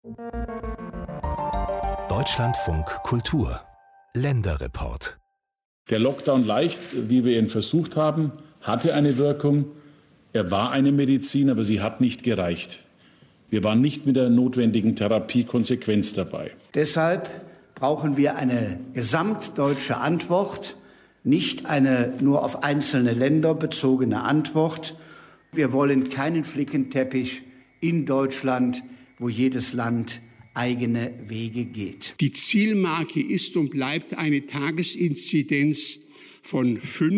Deutschlandfunk Kultur Länderreport. Der Lockdown leicht, wie wir ihn versucht haben, hatte eine Wirkung. Er war eine Medizin, aber sie hat nicht gereicht. Wir waren nicht mit der notwendigen Therapie konsequent dabei. Deshalb brauchen wir eine gesamtdeutsche Antwort, nicht eine nur auf einzelne Länder bezogene Antwort. Wir wollen keinen Flickenteppich in Deutschland, wo jedes Land eigene Wege geht. Die Zielmarke ist und bleibt eine Tagesinzidenz von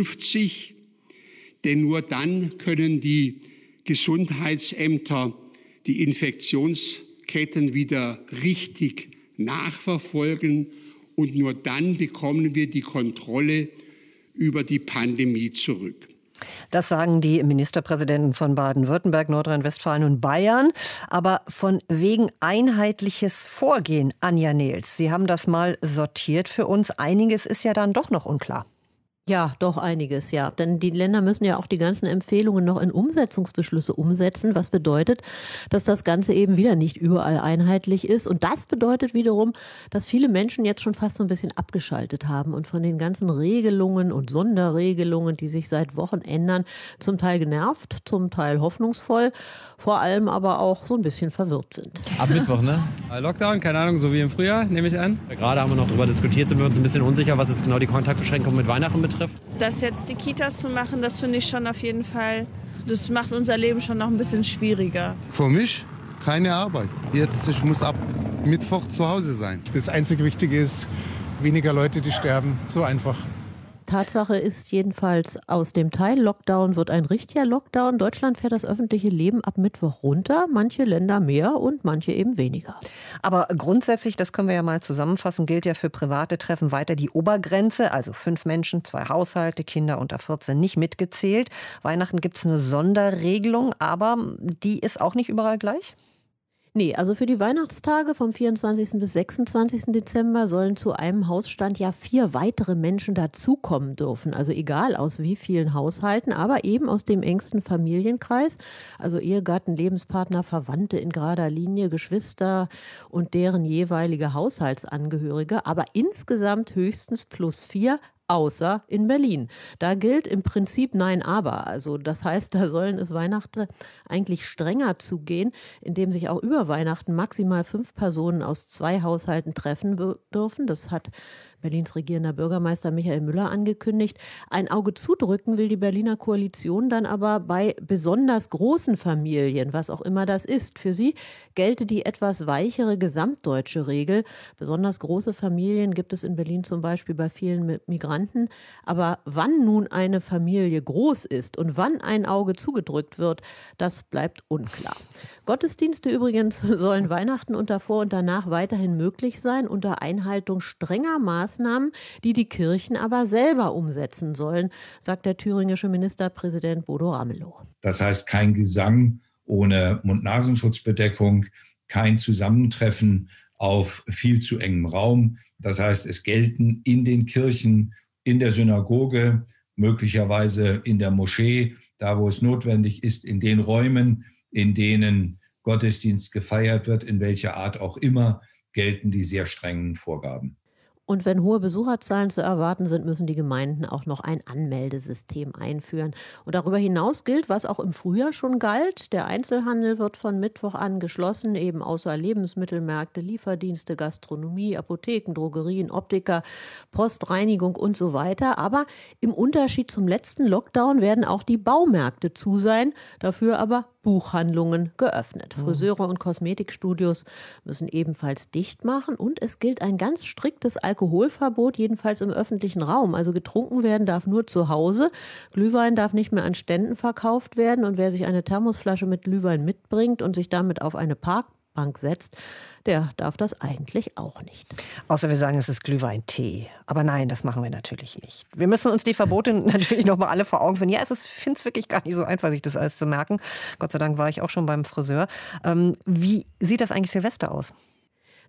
50, denn nur dann können die Gesundheitsämter die Infektionsketten wieder richtig nachverfolgen und nur dann bekommen wir die Kontrolle über die Pandemie zurück. Das sagen die Ministerpräsidenten von Baden-Württemberg, Nordrhein-Westfalen und Bayern. Aber von wegen einheitliches Vorgehen, Anja Nehls, Sie haben das mal sortiert für uns. Einiges ist ja dann doch noch unklar. Ja, doch einiges, ja. Denn die Länder müssen ja auch die ganzen Empfehlungen noch in Umsetzungsbeschlüsse umsetzen, was bedeutet, dass das Ganze eben wieder nicht überall einheitlich ist. Und das bedeutet wiederum, dass viele Menschen jetzt schon fast so ein bisschen abgeschaltet haben und von den ganzen Regelungen und Sonderregelungen, die sich seit Wochen ändern, zum Teil genervt, zum Teil hoffnungsvoll, vor allem aber auch so ein bisschen verwirrt sind. Ab Mittwoch, ne? Lockdown, keine Ahnung, so wie im Frühjahr, nehme ich an. Gerade haben wir noch darüber diskutiert, sind wir uns ein bisschen unsicher, was jetzt genau die Kontaktbeschränkungen mit Weihnachten betrifft. Das jetzt die Kitas zu machen, das finde ich schon auf jeden Fall, das macht unser Leben schon noch ein bisschen schwieriger. Für mich keine Arbeit. Jetzt, ich muss ab Mittwoch zu Hause sein. Das einzige Wichtige ist, weniger Leute, die sterben. So einfach. Tatsache ist jedenfalls, aus dem Teil-Lockdown wird ein richtiger Lockdown. Deutschland fährt das öffentliche Leben ab Mittwoch runter, manche Länder mehr und manche eben weniger. Aber grundsätzlich, das können wir ja mal zusammenfassen, gilt ja für private Treffen weiter die Obergrenze, also 5 Menschen, 2 Haushalte, Kinder unter 14 nicht mitgezählt. Weihnachten gibt es eine Sonderregelung, aber die ist auch nicht überall gleich? Nee, also für die Weihnachtstage vom 24. bis 26. Dezember sollen zu einem Hausstand ja 4 weitere Menschen dazukommen dürfen. Also egal aus wie vielen Haushalten, aber eben aus dem engsten Familienkreis. Also Ehegatten, Lebenspartner, Verwandte in gerader Linie, Geschwister und deren jeweilige Haushaltsangehörige. Aber insgesamt höchstens +4. Außer in Berlin. Da gilt im Prinzip Nein, aber. Also das heißt, da sollen es Weihnachten eigentlich strenger zugehen, indem sich auch über Weihnachten maximal 5 Personen aus 2 Haushalten treffen dürfen. Das hat Berlins regierender Bürgermeister Michael Müller angekündigt. Ein Auge zudrücken will die Berliner Koalition dann aber bei besonders großen Familien, was auch immer das ist. Für sie gelte die etwas weichere gesamtdeutsche Regel. Besonders große Familien gibt es in Berlin zum Beispiel bei vielen Migranten. Aber wann nun eine Familie groß ist und wann ein Auge zugedrückt wird, das bleibt unklar. Gottesdienste übrigens sollen Weihnachten und davor und danach weiterhin möglich sein, unter Einhaltung strenger Maßnahmen, die die Kirchen aber selber umsetzen sollen, sagt der thüringische Ministerpräsident Bodo Ramelow. Das heißt, kein Gesang ohne Mund-Nasenschutzbedeckung, kein Zusammentreffen auf viel zu engem Raum. Das heißt, es gelten in den Kirchen, in der Synagoge, möglicherweise in der Moschee, da wo es notwendig ist, in den Räumen, in denen Gottesdienst gefeiert wird, in welcher Art auch immer, gelten die sehr strengen Vorgaben. Und wenn hohe Besucherzahlen zu erwarten sind, müssen die Gemeinden auch noch ein Anmeldesystem einführen. Und darüber hinaus gilt, was auch im Frühjahr schon galt, der Einzelhandel wird von Mittwoch an geschlossen, eben außer Lebensmittelmärkte, Lieferdienste, Gastronomie, Apotheken, Drogerien, Optiker, Post, Reinigung und so weiter. Aber im Unterschied zum letzten Lockdown werden auch die Baumärkte zu sein, dafür aber Buchhandlungen geöffnet. Friseure und Kosmetikstudios müssen ebenfalls dicht machen und es gilt ein ganz striktes Alkoholverbot, jedenfalls im öffentlichen Raum. Also getrunken werden darf nur zu Hause, Glühwein darf nicht mehr an Ständen verkauft werden und wer sich eine Thermosflasche mit Glühwein mitbringt und sich damit auf eine Parkbank setzt, der darf das eigentlich auch nicht. Außer wir sagen, es ist Glühweintee. Aber nein, das machen wir natürlich nicht. Wir müssen uns die Verbote natürlich noch mal alle vor Augen führen. Ja, ich finde es wirklich gar nicht so einfach, sich das alles zu merken. Gott sei Dank war ich auch schon beim Friseur. Wie sieht das eigentlich Silvester aus?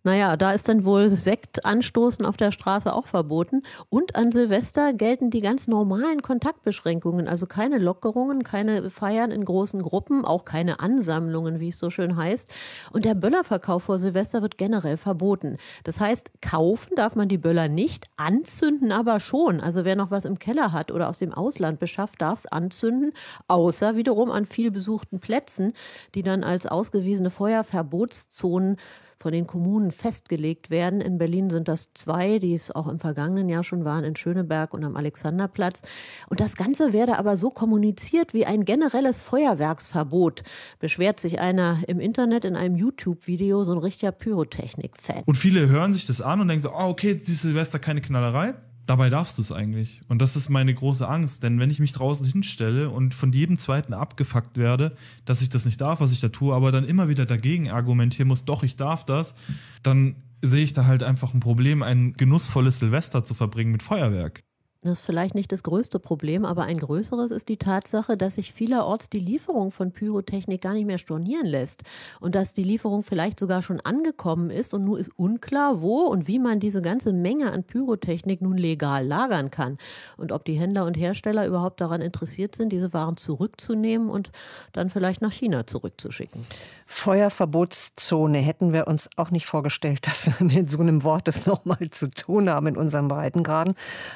Naja, da ist dann wohl Sekt anstoßen auf der Straße auch verboten. Und an Silvester gelten die ganz normalen Kontaktbeschränkungen. Also keine Lockerungen, keine Feiern in großen Gruppen, auch keine Ansammlungen, wie es so schön heißt. Und der Böllerverkauf vor Silvester wird generell verboten. Das heißt, kaufen darf man die Böller nicht, anzünden aber schon. Also wer noch was im Keller hat oder aus dem Ausland beschafft, darf es anzünden. Außer wiederum an viel besuchten Plätzen, die dann als ausgewiesene Feuerverbotszonen von den Kommunen festgelegt werden. In Berlin sind das 2, die es auch im vergangenen Jahr schon waren, in Schöneberg und am Alexanderplatz. Und das Ganze werde aber so kommuniziert wie ein generelles Feuerwerksverbot, beschwert sich einer im Internet in einem YouTube-Video, so ein richtiger Pyrotechnik-Fan. Und viele hören sich das an und denken so, okay, dieses Silvester keine Knallerei. Dabei darfst du es eigentlich. Und das ist meine große Angst. Denn wenn ich mich draußen hinstelle und von jedem Zweiten abgefuckt werde, dass ich das nicht darf, was ich da tue, aber dann immer wieder dagegen argumentieren muss, doch, ich darf das, dann sehe ich da halt einfach ein Problem, ein genussvolles Silvester zu verbringen mit Feuerwerk. Das ist vielleicht nicht das größte Problem, aber ein größeres ist die Tatsache, dass sich vielerorts die Lieferung von Pyrotechnik gar nicht mehr stornieren lässt und dass die Lieferung vielleicht sogar schon angekommen ist und nur ist unklar, wo und wie man diese ganze Menge an Pyrotechnik nun legal lagern kann und ob die Händler und Hersteller überhaupt daran interessiert sind, diese Waren zurückzunehmen und dann vielleicht nach China zurückzuschicken. Feuerverbotszone hätten wir uns auch nicht vorgestellt, dass wir mit so einem Wort das nochmal zu tun haben in unseren Breitengraden.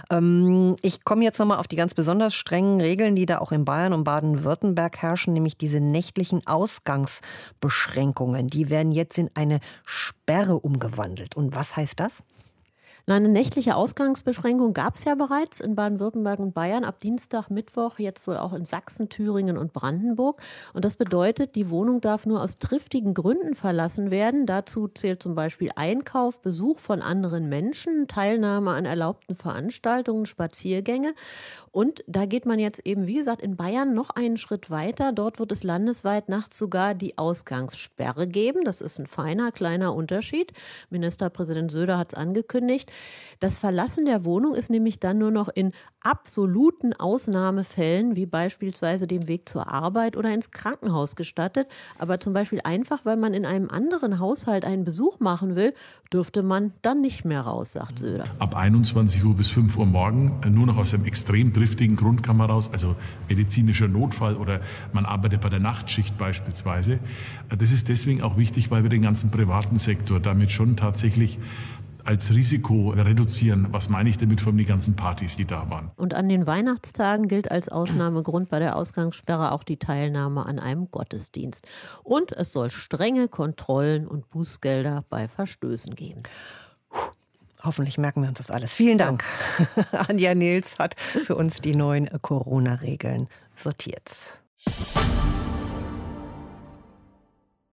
Ich komme jetzt nochmal auf die ganz besonders strengen Regeln, die da auch in Bayern und Baden-Württemberg herrschen, nämlich diese nächtlichen Ausgangsbeschränkungen. Die werden jetzt in eine Sperre umgewandelt. Und was heißt das? Eine nächtliche Ausgangsbeschränkung gab es ja bereits in Baden-Württemberg und Bayern ab Dienstag, Mittwoch, jetzt wohl auch in Sachsen, Thüringen und Brandenburg. Und das bedeutet, die Wohnung darf nur aus triftigen Gründen verlassen werden. Dazu zählt zum Beispiel Einkauf, Besuch von anderen Menschen, Teilnahme an erlaubten Veranstaltungen, Spaziergänge. Und da geht man jetzt eben, wie gesagt, in Bayern noch einen Schritt weiter. Dort wird es landesweit nachts sogar die Ausgangssperre geben. Das ist ein feiner, kleiner Unterschied. Ministerpräsident Söder hat es angekündigt. Das Verlassen der Wohnung ist nämlich dann nur noch in absoluten Ausnahmefällen, wie beispielsweise dem Weg zur Arbeit oder ins Krankenhaus gestattet. Aber zum Beispiel einfach, weil man in einem anderen Haushalt einen Besuch machen will, dürfte man dann nicht mehr raus, sagt Söder. Ab 21 Uhr bis 5 Uhr morgen nur noch aus einem extrem triftigen Grund kann man raus, also medizinischer Notfall oder man arbeitet bei der Nachtschicht beispielsweise. Das ist deswegen auch wichtig, weil wir den ganzen privaten Sektor damit schon tatsächlich als Risiko reduzieren. Was meine ich damit von den ganzen Partys, die da waren? Und an den Weihnachtstagen gilt als Ausnahmegrund bei der Ausgangssperre auch die Teilnahme an einem Gottesdienst. Und es soll strenge Kontrollen und Bußgelder bei Verstößen geben. Hoffentlich merken wir uns das alles. Vielen Dank. Ja. Anja Nils hat für uns die neuen Corona-Regeln sortiert.